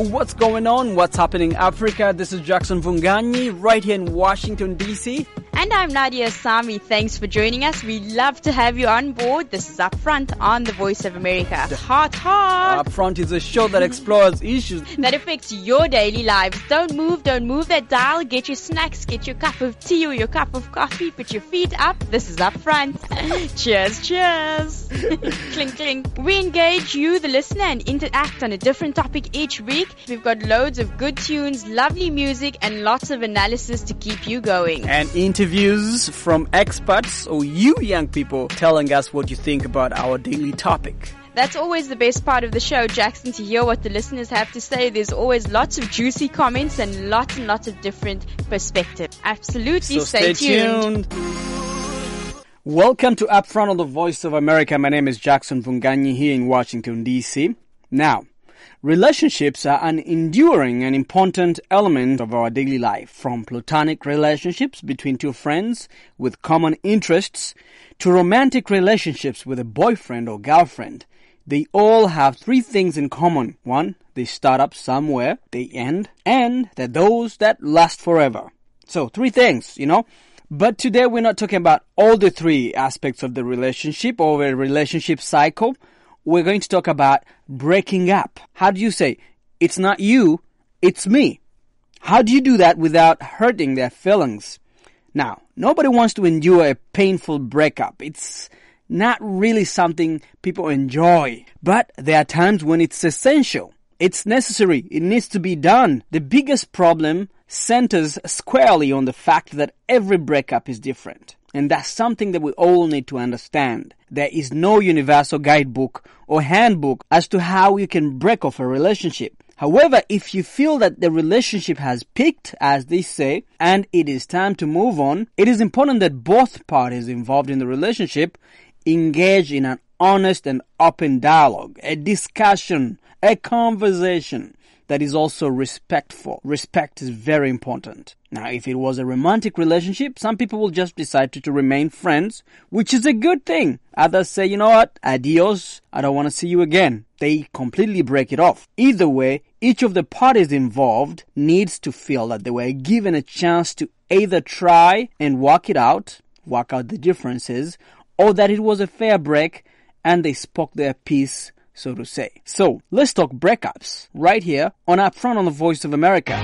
What's going on? What's happening in Africa? This is Jackson Vunganyi right here in Washington, D.C. And I'm Nadia Sami. Thanks for joining us. We love to have you on board. This is Upfront on the Voice of America. Hot. Upfront is a show that explores issues that affects your daily lives. Don't move that dial. Get your snacks, get your cup of tea or your cup of coffee. Put your feet up. This is Upfront. Cheers. Clink, clink. We engage you, the listener, and interact on a different topic each week. We've got loads of good tunes, lovely music, and lots of analysis to keep you going. And interviews from experts or you young people telling us what you think about our daily topic. That's always the best part of the show, Jackson, to hear what the listeners have to say. There's always lots of juicy comments and lots of different perspectives. Absolutely, so stay tuned. Welcome to Upfront on the Voice of America. My name is Jackson Vunganyi here in Washington, D.C. Now, relationships are an enduring and important element of our daily life, from platonic relationships between two friends with common interests to romantic relationships with a boyfriend or girlfriend. They all have three things in common. One, they start up somewhere, they end, and they're those that last forever. So, three things, But today we're not talking about all the three aspects of the relationship or a relationship cycle. We're going to talk about breaking up. How do you say, it's not you, it's me? How do you do that without hurting their feelings? Now, nobody wants to endure a painful breakup. It's not really something people enjoy. But there are times when it's essential. It's necessary. It needs to be done. The biggest problem centers squarely on the fact that every breakup is different. And that's something that we all need to understand. There is no universal guidebook or handbook as to how you can break off a relationship. However, if you feel that the relationship has peaked, as they say, and it is time to move on, it is important that both parties involved in the relationship engage in an honest and open dialogue, a discussion, a conversation that is also respectful. Respect is very important. Now, if it was a romantic relationship, some people will just decide to remain friends, which is a good thing. Others say, you know what, adios, I don't want to see you again. They completely break it off. Either way, each of the parties involved needs to feel that they were given a chance to either try and work out the differences, or that it was a fair break and they spoke their piece, so to say. So, let's talk breakups right here on Upfront on the Voice of America.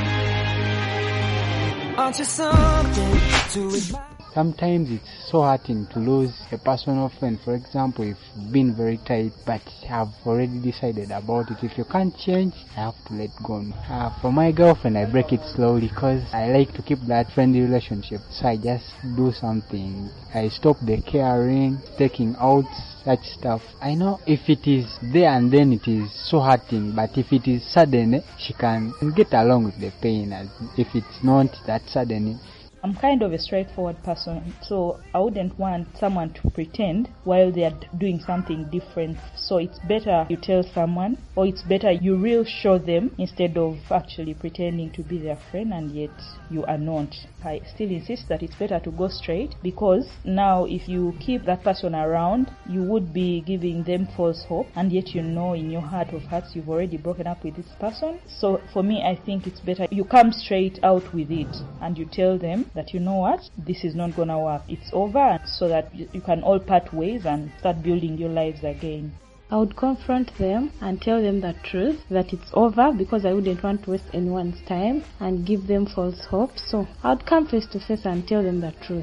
Sometimes it's so hurting to lose a personal friend. For example, if you've been very tight but have already decided about it. If you can't change, I have to let go. For my girlfriend, I break it slowly because I like to keep that friendly relationship. So I just do something. I stop the caring, taking out, such stuff. I know if it is there and then it is so hurting, but if it is sudden, she can get along with the pain. As if it's not that sudden. I'm kind of a straightforward person, so I wouldn't want someone to pretend while they are doing something different. So it's better you tell someone, or it's better you really show them instead of actually pretending to be their friend and yet you are not. I still insist that it's better to go straight, because now if you keep that person around, you would be giving them false hope, and yet in your heart of hearts you've already broken up with this person. So for me, I think it's better you come straight out with it and you tell them that, you know what, this is not gonna work, it's over, so that you can all part ways and start building your lives again. I would confront them and tell them the truth, that it's over, because I wouldn't want to waste anyone's time and give them false hope. So I would come face to face and tell them the truth.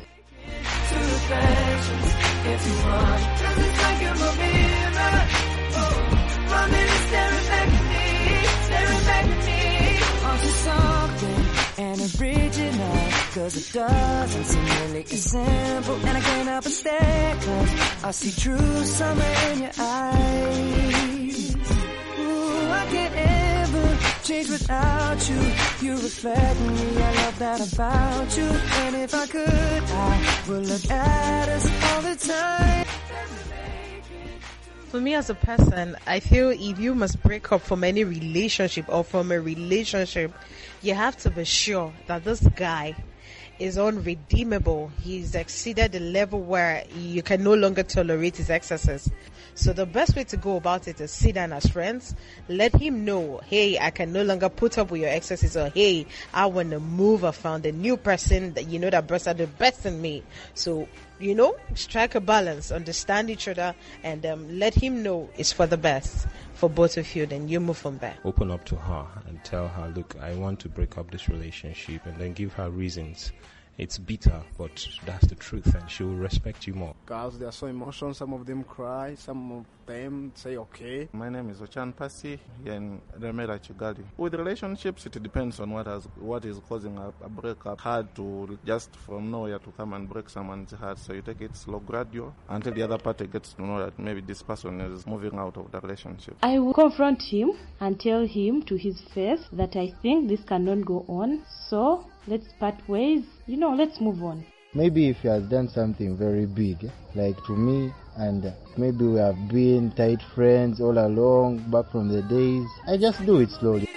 Cause it doesn't seem really as simple, and I can't help but stare, cause I see true summer in your eyes. Ooh, I can't ever change without you. You reflect me, I love that about you. And if I could, I would look at us all the time. For me as a person, I feel if you must break up from any relationship or from a relationship, you have to be sure that this guy is unredeemable. He's exceeded the level where you can no longer tolerate his excesses. So the best way to go about it is sit down as friends, let him know, hey, I can no longer put up with your excesses, or hey, I want to move, I found a new person that that brings out the best in me. So, strike a balance, understand each other, and let him know it's for the best for both of you. Then you move from there. Open up to her and tell her, look, I want to break up this relationship, and then give her reasons. It's bitter, but that's the truth, and she will respect you more. Girls, they are so emotional. Some of them cry, some of them say okay. My name is Ochan Pasi in Remera Chigali. With relationships, it depends on what is causing a breakup. Hard to just from nowhere to come and break someone's heart, so you take it slow, gradual, until the other party gets to know that maybe this person is moving out of the relationship. I will confront him and tell him to his face that I think this cannot go on, so let's part ways, let's move on. Maybe if he has done something very big, like to me, and maybe we have been tight friends all along, back from the days, I just do it slowly.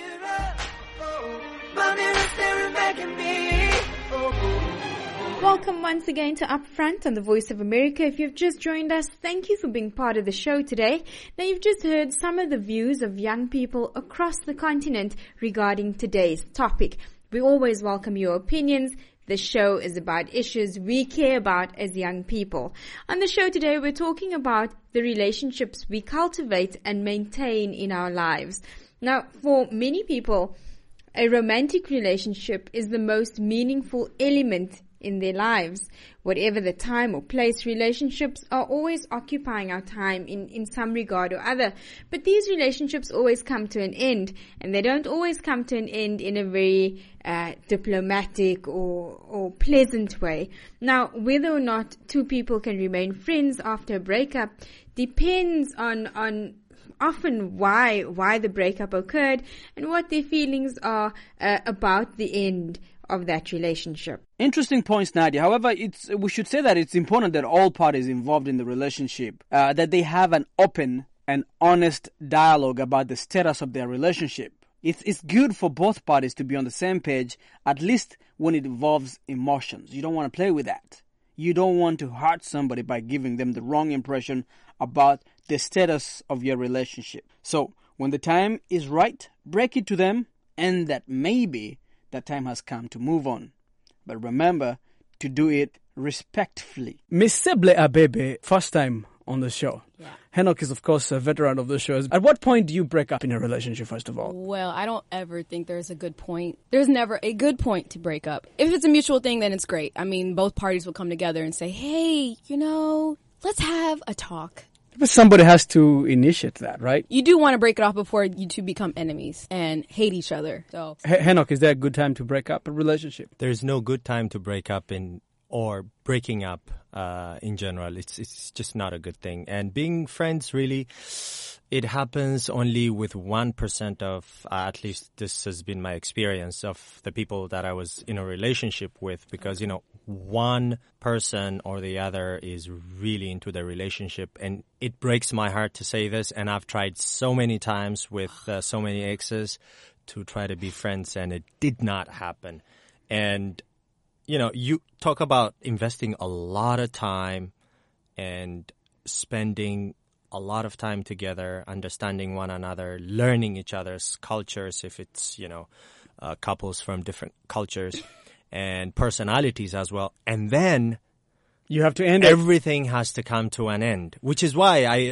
Welcome once again to Upfront on the Voice of America. If you've just joined us, thank you for being part of the show today. Now, you've just heard some of the views of young people across the continent regarding today's topic. We always welcome your opinions. The show is about issues we care about as young people. On the show today, we're talking about the relationships we cultivate and maintain in our lives. Now, for many people, a romantic relationship is the most meaningful element in their lives. Whatever the time or place, relationships are always occupying our time in some regard or other. But these relationships always come to an end, and they don't always come to an end in a very diplomatic or pleasant way. Now, whether or not two people can remain friends after a breakup depends on often why the breakup occurred and what their feelings are about the end of that relationship. Interesting points, Nadia. However, we should say that it's important that all parties involved in the relationship, that they have an open and honest dialogue about the status of their relationship. It's good for both parties to be on the same page, at least when it involves emotions. You don't want to play with that. You don't want to hurt somebody by giving them the wrong impression about the status of your relationship. So, when the time is right, break it to them, and that maybe that time has come to move on. But remember to do it respectfully. Miss Seble Abebe, first time on the show. Yeah. Henok is, of course, a veteran of the show. At what point do you break up in a relationship, first of all? Well, I don't ever think there's a good point. There's never a good point to break up. If it's a mutual thing, then it's great. I mean, both parties will come together and say, hey, let's have a talk. But somebody has to initiate that, right? You do want to break it off before you two become enemies and hate each other. So, Henok, is there a good time to break up a relationship? There's no good time to break up or breaking up in general. It's just not a good thing. And being friends, really, it happens only with 1% of, at least this has been my experience, of the people that I was in a relationship with, because, one person or the other is really into the relationship. And it breaks my heart to say this, and I've tried so many times with so many exes to try to be friends, and it did not happen. And you talk about investing a lot of time and spending a lot of time together, understanding one another, learning each other's cultures, if it's, couples from different cultures and personalities as well. And then you have to end everything has to come to an end, which is why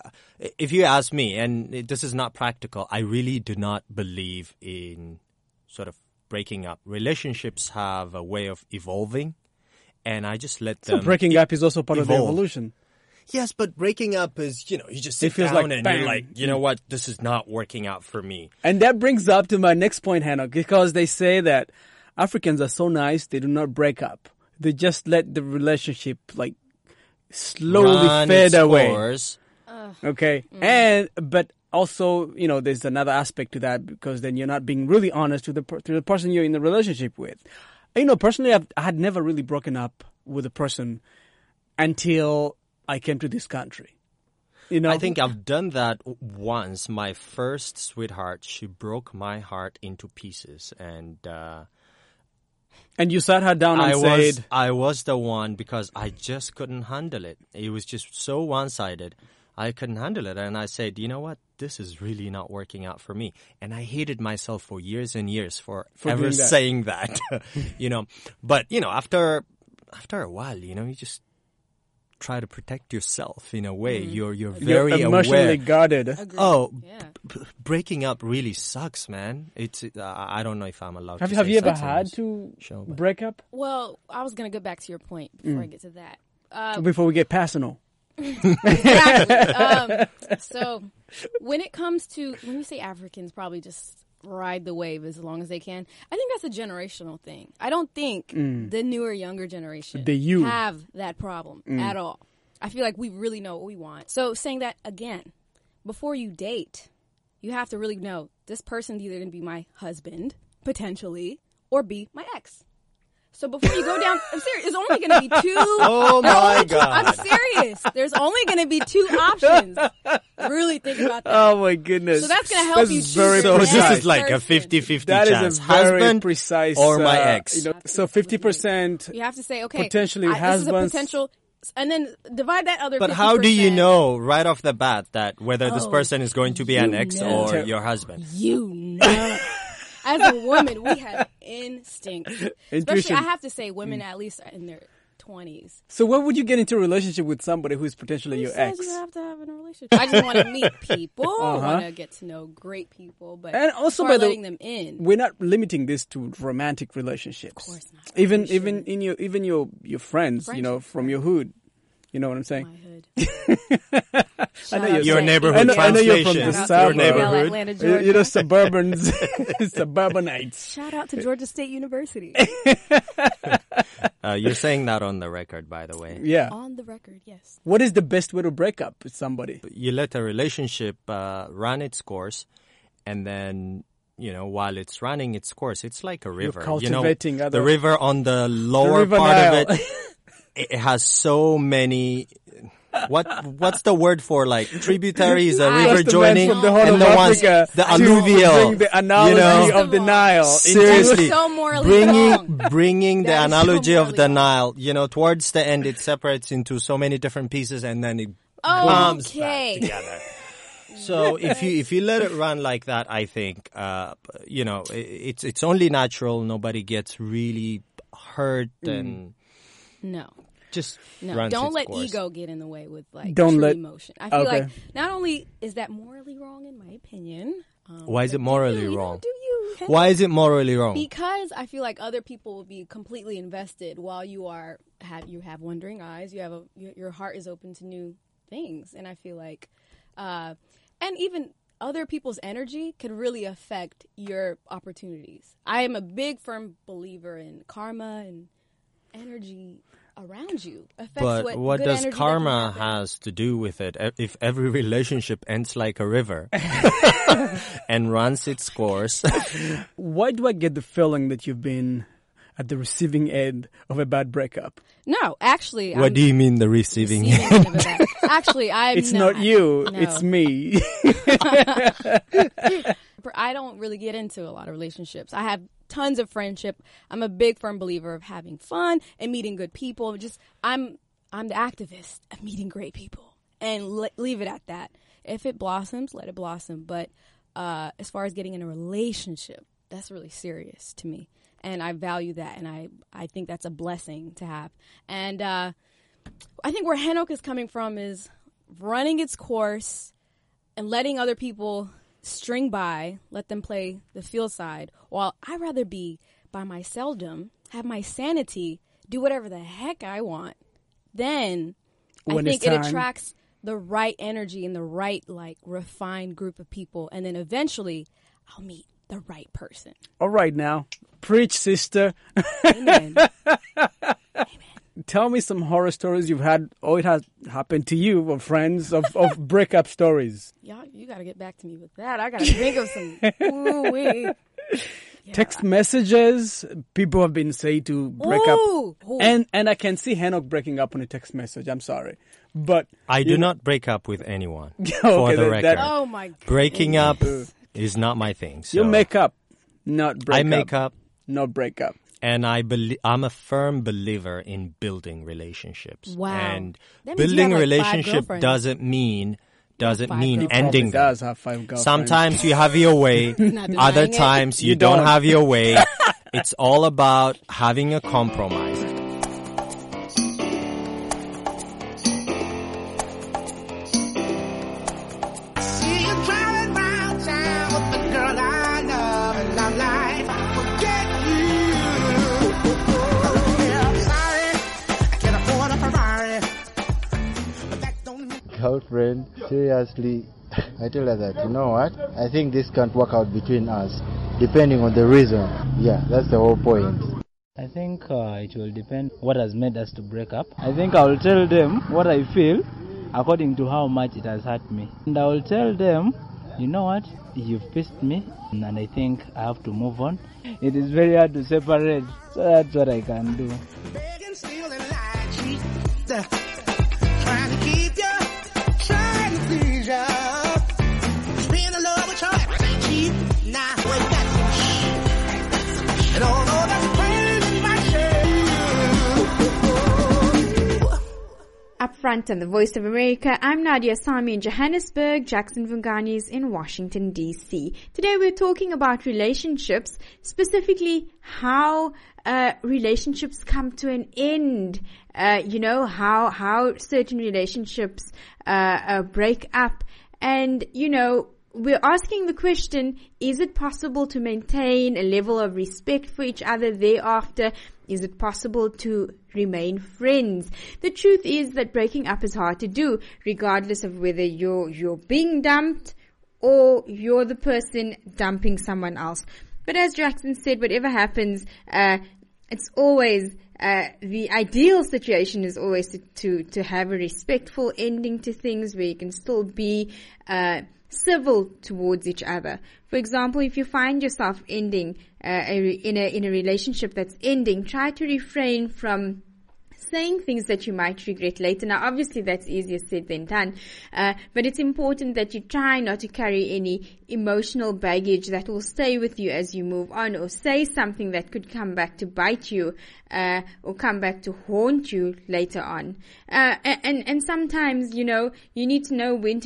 if you ask me, and this is not practical, I really do not believe in sort of breaking up. Relationships have a way of evolving, and I just let them. So breaking up is also part evolve. of the evolution. Yes, but breaking up is, you just sit down like, and bam. You're like, you know what, this is not working out for me. And that brings up to my next point, Henok, because they say that Africans are so nice, they do not break up. They just let the relationship, slowly fade away. Okay. But also, there's another aspect to that, because then you're not being really honest to the person you're in the relationship with. Personally, I had never really broken up with a person until I came to this country. I think I've done that once. My first sweetheart, she broke my heart into pieces, and And you sat her down and said... I was the one because I just couldn't handle it. It was just so one-sided. I couldn't handle it. And I said, you know what? This is really not working out for me. And I hated myself for years and years for ever saying that. But, after a while, you just try to protect yourself in a way. You're very emotionally aware. Guarded. Agreed. Oh, Yeah. breaking up really sucks, man. It's I don't know if I'm allowed to Have say you ever sucks on had this to show, but- break up? Well, I was going to go back to your point before I get to that. Before we get personal. Exactly. So when it comes to, when you say Africans probably just ride the wave as long as they can, I think that's a generational thing. I don't think the newer, younger generation have that problem at all. I feel like we really know what we want. So saying that again, before you date, you have to really know this person's either going to be my husband, potentially, or be my ex. So before you go down, I'm serious, there's only going to be two. Oh my God. I'm serious. There's only going to be two options. Really think about that. Oh my goodness. So that's going to help you choose very your precise. next This is like a person. 50-50 That chance. is a very Husband precise... or my ex. So 50%... You have to say, okay, potentially this is a husbands... potential, and then divide that other 50%. But how do you know right off the bat that whether this person is going to be an ex know. or your husband? You know. As a woman, we have instinct. Especially, Intuition. I have to say, women at least in their 20s. So when would you get into a relationship with somebody who's potentially your Says ex? you have to have a relationship. I just want to meet people. I want to get to know great people, but And also, start by the letting them in. we're not limiting this to romantic relationships. Of course not. Even We shouldn't. in your friends, from your hood. You know what I'm saying? My hood. I know Your I neighborhood know you're from translation. the Shout south. out to neighborhood. Atlanta, You Georgia. know, suburbans, suburbanites. Shout out to Georgia State University. You're saying that on the record, by the way. Yeah. On the record, yes. What is the best way to break up with somebody? You let a relationship run its course, and then while it's running its course, it's like a river. cultivating the other- river on the lower river part Nile. of it, it has so many. What's the word for like tributaries? A river That's the joining, man from the Horn and of the ones Africa the to alluvial. bring the analogy of the Nile. Seriously, So morally wrong. bringing the That is so analogy of morally the wrong. Nile. Towards the end, it separates into so many different pieces, and then it Oh, comes okay. back together. So if you let it run like that, I think it's only natural. Nobody gets really hurt and No. just No, runs don't its let course. ego get in the way with Don't true let- emotion. I feel Okay. like not only is that morally wrong in my opinion. Why is it but morally you know, wrong? Do you? Why is it morally wrong? Because I feel like other people will be completely invested while you have wondering eyes. Your heart is open to new things, and I feel like, and even other people's energy can really affect your opportunities. I am a big firm believer in karma and energy around you affects But what good does energy that karma can happen. has to do with it? If every relationship ends like a river and runs its course, Why do I get the feeling that you've been at the receiving end of a bad breakup? No, actually, what do you mean the receiving receiving end? end of that. Actually, I'm It's not you, No. it's me. I don't really get into a lot of relationships. I have tons of friendship. I'm a big firm believer of having fun and meeting good people. I'm the activist of meeting great people and leave it at that. If it blossoms, let it blossom. But as far as getting in a relationship, that's really serious to me. And I value that, and I think that's a blessing to have. And I think where Henok is coming from is running its course and letting other people string by, let them play the field side, while I'd rather be by myself, have my sanity, do whatever the heck I want. Then When I it's think it time. attracts the right energy and the right, refined group of people. And then eventually I'll meet the right person. All right now. Preach, sister. Amen. Tell me some horror stories you've had, or it has happened to you, or friends, of breakup stories. Y'all, you got to get back to me with that. I got to think of some. Ooh-wee. Text messages, people have been saying to break Ooh. up. And I can see Henok breaking up on a text message. I'm sorry. But I do not break up with anyone. Okay, for the that- record. Oh, my God. Breaking up is not my thing. So you make up, not break I up. make up. Not break up. And I'm a firm believer in building relationships. Wow. And That means you building have, like, 5 relationship girlfriends. doesn't mean He ending them. does have 5 girlfriends. Sometimes you have your way. Not denying Other it. times you don't have your way. It's all about having a compromise. See you driving round town with the girl I love, and I'm like, forget you. Yeah, I'm sorry, I can't afford a Ferrari, but that don't mean Girlfriend, seriously, I tell her that, you know what? I think this can't work out between us, depending on the reason. Yeah, that's the whole point. I think it will depend what has made us to break up. I think I will tell them what I feel according to how much it has hurt me. And I will tell them, you know what, you've pissed me and I think I have to move on. It is very hard to separate, so that's what I can do. begging, stealing, lying, cheat, trying to keep you, trying to please you. Being in love with you, everything cheap. Nah, well, that's some shit. And although that's crazy, my shit. Up front on the Voice of America, I'm Nadia Sami in Johannesburg, Jackson Vungani is in Washington, D.C. Today we're talking about relationships, specifically how relationships come to an end. How certain relationships break up. And, we're asking the question, is it possible to maintain a level of respect for each other thereafter? Is it possible to remain friends? The truth is that breaking up is hard to do, regardless of whether you're being dumped or you're the person dumping someone else. But as Jackson said, whatever happens, it's always the ideal situation is always to have a respectful ending to things where you can still be civil towards each other. For example, if you find yourself ending in a relationship that's ending, try to refrain from saying things that you might regret later. Now, obviously, that's easier said than done, but it's important that you try not to carry any emotional baggage that will stay with you as you move on, or say something that could come back to bite you, or come back to haunt you later on. And sometimes, you need to know when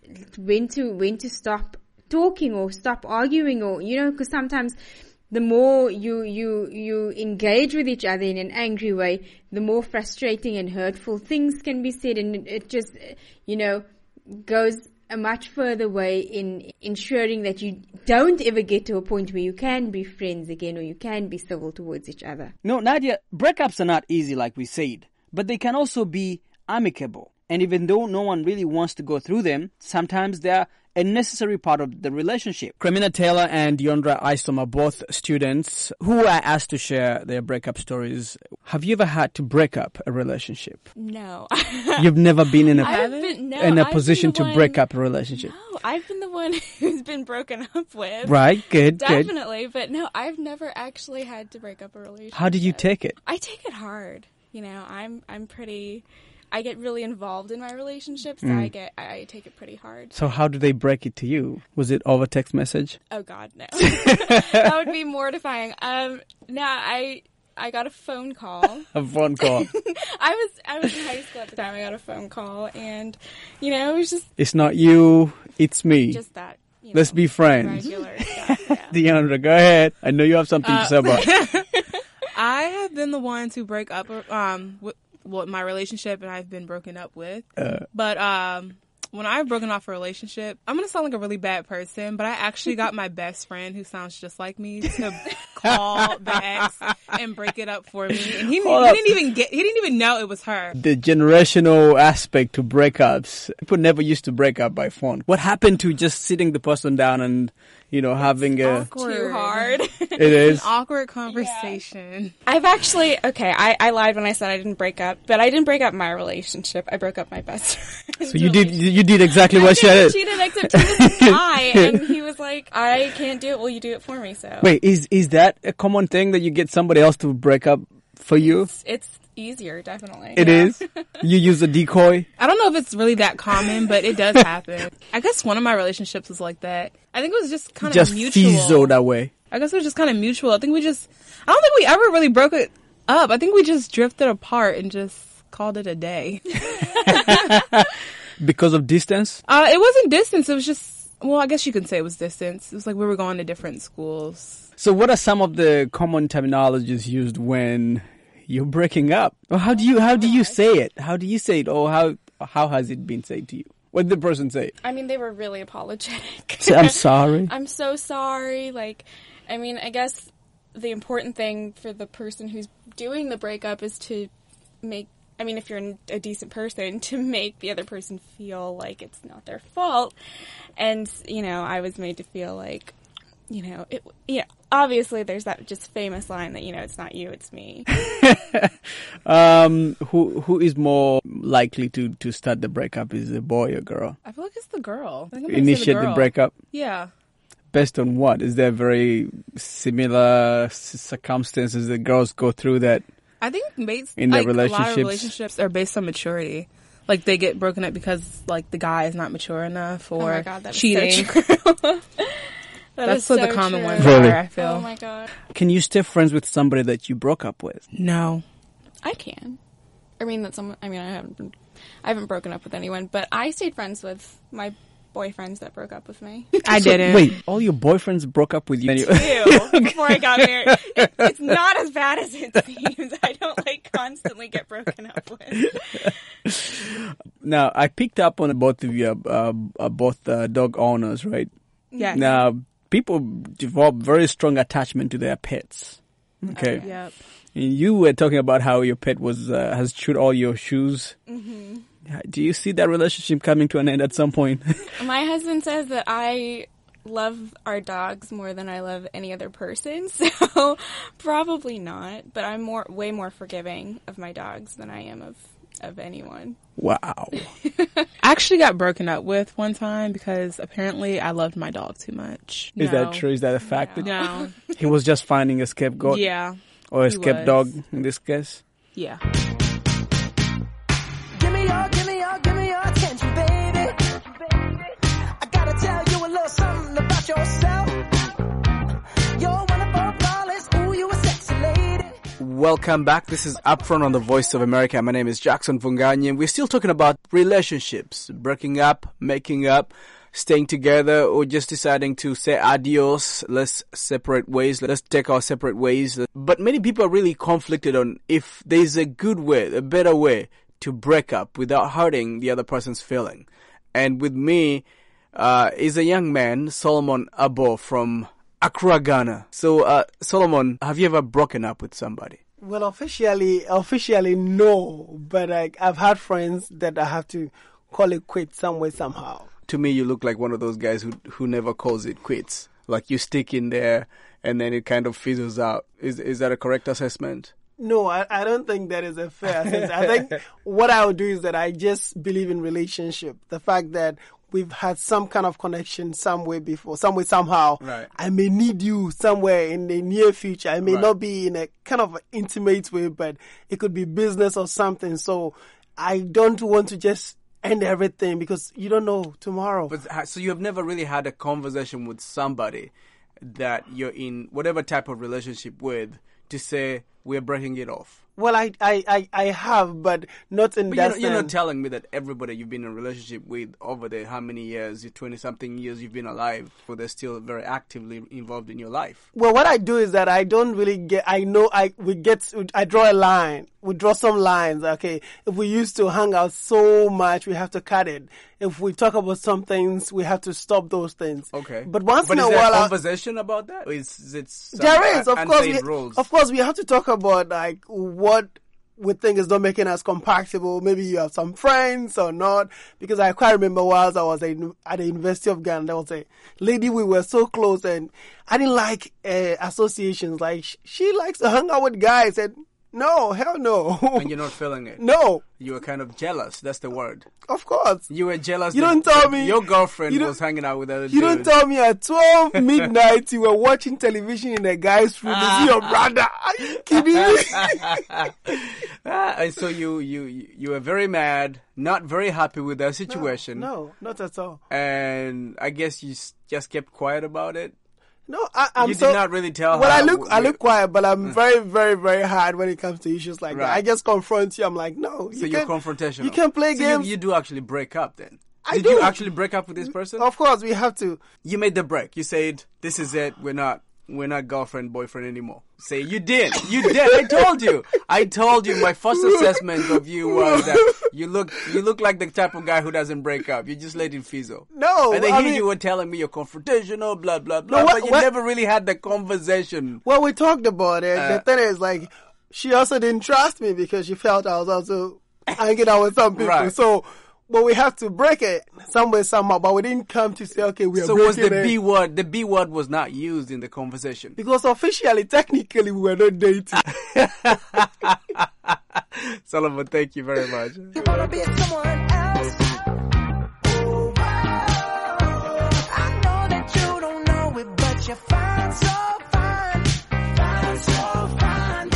to stop talking or stop arguing, or, because sometimes the more you engage with each other in an angry way, the more frustrating and hurtful things can be said, and it just, goes a much further way in ensuring that you don't ever get to a point where you can be friends again, or you can be civil towards each other. No, Nadia, breakups are not easy like we said, but they can also be amicable. And even though no one really wants to go through them, sometimes they're a necessary part of the relationship. Cremina Taylor and Deondra Isom are both students who were asked to share their breakup stories. Have you ever had to break up a relationship? No. You've never been in a position to break up a relationship? No, I've been the one who's been broken up with. Right, good. Definitely, but no, I've never actually had to break up a relationship. How did you take it? I take it hard. I get really involved in my relationships, so I take it pretty hard. So how do they break it to you? Was it over text message? Oh God, no. That would be mortifying. I got a phone call. A phone call. I was in high school at the time. I got a phone call, and it was just. It's not you, it's me. Just that. Let's be friends. Regular stuff, yeah. Deondra, go ahead. I know you have something to say about it. I have been the one to break up with my relationship, and I've been broken up with. But when I've broken off a relationship, I'm going to sound like a really bad person, but I actually got my best friend, who sounds just like me, to call the ex and break it up for me. And he didn't even know it was her. The generational aspect to breakups. People never used to break up by phone. What happened to just sitting the person down and, having awkward. Too hard. It is. An awkward conversation. Yeah. I've actually, I lied when I said I didn't break up, but I didn't break up my relationship. I broke up my best friend. So you did exactly what she did. She did, except he was a guy, and he was like, I can't do it. Well, you do it for me, so. Wait, is that a common thing that you get somebody else to break up for you? It's easier, definitely. It is? You use a decoy? I don't know if it's really that common, but it does happen. I guess one of my relationships was like that. I think it was just kind of mutual. Just fizzled that way. I guess it was just kind of mutual. I don't think we ever really broke it up. I think we just drifted apart and just called it a day. Because of distance? It wasn't distance. It was just, well, I guess you can say it was distance. It was like we were going to different schools. So what are some of the common terminologies used when you're breaking up? Or how do you say it? How do you say it? Or how has it been said to you? What did the person say? I mean, they were really apologetic. Say, I'm sorry. I'm so sorry. Like, I mean, I guess the important thing for the person who's doing the breakup is to make, I mean, if you're a decent person, to make the other person feel like it's not their fault. And, you know, I was made to feel like, you know, obviously there's that just famous line that, you know, it's not you, it's me. Who is more likely to start the breakup? Is it a boy or girl? I feel like it's the girl. Initiate the breakup? Yeah. Based on what? Is there very similar circumstances that girls go through that? I think in their a lot of relationships are based on maturity. Like they get broken up because like the guy is not mature enough or oh my God, that cheating. So true. That's what the common ones really? are, I feel. Oh my God. Can you stay friends with somebody that you broke up with? No. I can. I haven't broken up with anyone, but I stayed friends with my boyfriends that broke up with me. I didn't. Wait, all your boyfriends broke up with you? Two before I got married. It's not as bad as it seems. I don't like constantly get broken up with. Now, I picked up on both of you, both dog owners, right? Yes. Now, people develop very strong attachment to their pets. Okay. Yep. And you were talking about how your pet has chewed all your shoes. Mm-hmm. Do you see that relationship coming to an end at some point? My husband says that I love our dogs more than I love any other person, so probably not. But I'm way more forgiving of my dogs than I am of anyone. Wow. I actually got broken up with one time because apparently I loved my dog too much. Is that true? Is that a fact? No. He was just finding a scapegoat? Yeah. Or a scapegoat in this case? Yeah. Give me your attention, baby. I gotta tell you a little something about yourself. You're wonderful, flawless, ooh, you a sexy lady. Welcome back. This is Upfront on the Voice of America. My name is Jackson Vunganyi, and we're still talking about relationships, breaking up, making up, staying together, or just deciding to say adios, let's separate ways, let's take our separate ways. But many people are really conflicted on if there's a good way, a better way to break up without hurting the other person's feeling. And with me is a young man, Solomon Abo from Accra, Ghana. So, Solomon, have you ever broken up with somebody? Well, officially no, but I've had friends that I have to call it quits some way, somehow. To me, you look like one of those guys who never calls it quits. Like you stick in there and then it kind of fizzles out. Is that a correct assessment? No, I don't think that is a fair assessment. I think what I would do is that I just believe in relationship. The fact that we've had some kind of connection some way before, some way, somehow. Right. I may need you somewhere in the near future. I may not be in a kind of intimate way, but it could be business or something. So I don't want to just end everything because you don't know tomorrow. But so you have never really had a conversation with somebody that you're in whatever type of relationship with to say we're breaking it off? Well, I have, but not in that sense. You're not telling me that everybody you've been in a relationship with over the how many years, 20-something years you've been alive, or they're still very actively involved in your life. Well, what I do is that I don't really I draw a line. We draw some lines, okay? If we used to hang out so much, we have to cut it. If we talk about some things, we have to stop those things. Okay. But once in a while... while... Is there a conversation about that? Or is it there is, of course. Rules? Of course, we have to talk about, like, what we think is not making us compatible. Maybe you have some friends or not. Because I quite remember whilst I was at the University of Ghana, there was a lady, we were so close, and I didn't like associations. Like, she likes to hang out with guys, and no, hell no. And you're not feeling it? No. You were kind of jealous. That's the word. Of course. You were jealous. You don't tell me. Your girlfriend was hanging out with other dudes. You don't tell me at 12 midnight you were watching television in a guy's room. Is he your brother? Are you kidding me? And so you were very mad, not very happy with that situation. No, not at all. And I guess you just kept quiet about it. No, I'm you so. did not really tell well, her. I look quiet, but I'm very, very, very hard when it comes to issues like that. I just confront you. I'm like, no. So you're confrontational. You can play games. You do actually break up then. Did you actually break up with this person? Of course, we have to. You made the break. You said, "This is it. We're not girlfriend, boyfriend anymore." Say, you did. I told you. My first assessment of you was that you look like the type of guy who doesn't break up. You just let it fizzle. No, and then you were telling me you're confrontational, blah blah blah. But you never really had the conversation. Well, we talked about it. The thing is, like, she also didn't trust me because she felt I was also hanging out with some people. Right. So. But we have to break it some way, somehow. But we didn't come to say, okay, we are breaking it. So was the B word? The B word was not used in the conversation because officially, technically, we were not dating. Solomon, thank you very much. You wanna be someone else? Oh, I know that you don't know it, but you're fine, so fine, fine, so fine.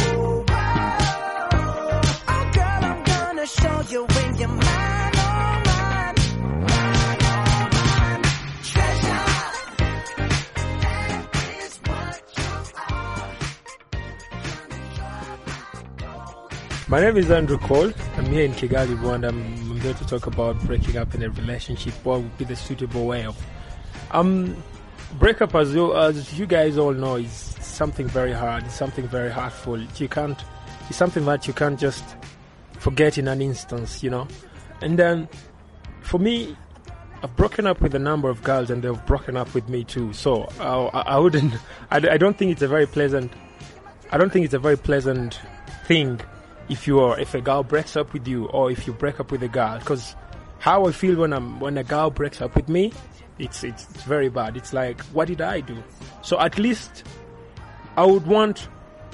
Oh, girl, I'm gonna show you when you're mine. My name is Andrew Cole. I'm here in Kigali, Rwanda. I'm here to talk about breaking up in a relationship. What would be the suitable way of? Breakup, as you guys all know, is something very hard. It's something very hurtful. It's something that you can't just forget in an instance, you know. And then, for me, I've broken up with a number of girls, and they've broken up with me too. So I don't think it's a very pleasant. I don't think it's a very pleasant thing. If a girl breaks up with you, or if you break up with a girl, because how I feel when a girl breaks up with me, it's very bad. It's like, what did I do? So at least I would want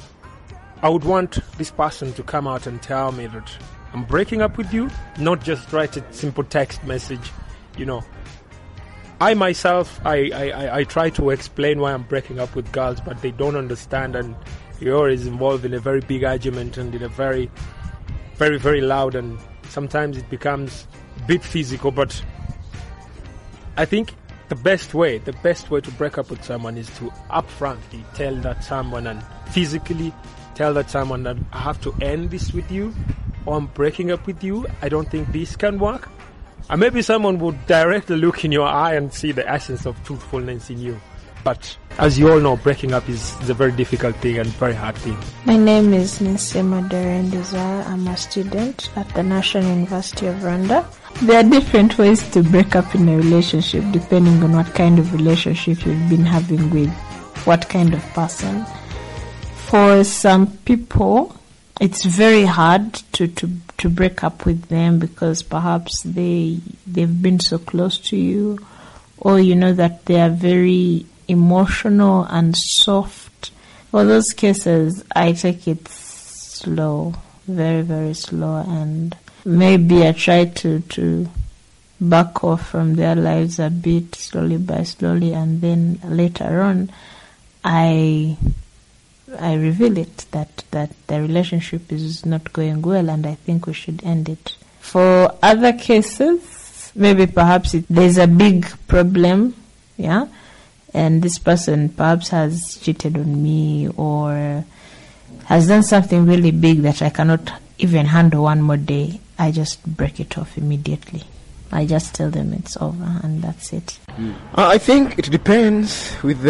this person to come out and tell me that I'm breaking up with you, not just write a simple text message, you know. I myself, I try to explain why I'm breaking up with girls, but they don't understand, and you're always involved in a very big argument and in a very, very, very loud, and sometimes it becomes a bit physical. But I think the best way to break up with someone is to upfrontly tell that someone and physically tell that someone that I have to end this with you, or I'm breaking up with you. I don't think this can work. And maybe someone would directly look in your eye and see the essence of truthfulness in you. But as you all know, breaking up is a very difficult thing and very hard thing. My name is Nisema Derendiza. I'm a student at the National University of Rwanda. There are different ways to break up in a relationship depending on what kind of relationship you've been having with what kind of person. For some people, it's very hard to break up with them because perhaps they've been so close to you, or you know that they are very emotional and soft. For those cases, I take it slow, very, very slow, and maybe I try to back off from their lives a bit, slowly by slowly, and then later on, I reveal it that the relationship is not going well, and I think we should end it. For other cases, maybe perhaps there's a big problem, yeah, and this person perhaps has cheated on me or has done something really big that I cannot even handle one more day. I just break it off immediately. I just tell them it's over and that's it. I think it depends with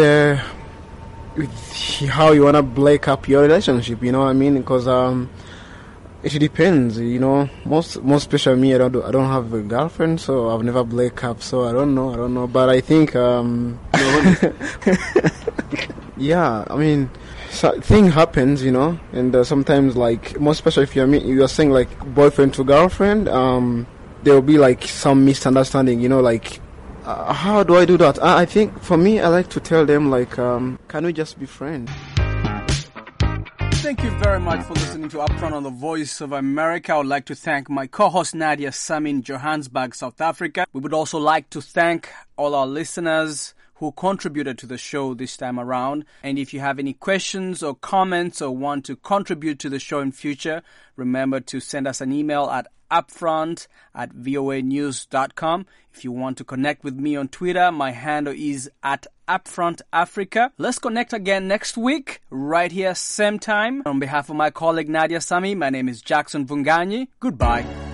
how you wanna break up your relationship. You know what I mean? Because it depends. You know, most especially me. I don't have a girlfriend, so I've never break up. So I don't know. But I think yeah. I mean, thing happens, you know, and sometimes, like, most especially if you're saying like boyfriend to girlfriend, there will be like some misunderstanding, you know, like how do I do that? I think for me, I like to tell them like, can we just be friends? Thank you very much for listening to Upfront on the Voice of America. I would like to thank my co-host Nadia Sami in Johannesburg, South Africa. We would also like to thank all our listeners who contributed to the show this time around. And if you have any questions or comments or want to contribute to the show in future, remember to send us an email at upfront@voanews.com. If you want to connect with me on Twitter, my handle is @UpfrontAfrica. Let's connect again next week, right here, same time. On behalf of my colleague Nadia Sami, my name is Jackson Vunganyi. Goodbye.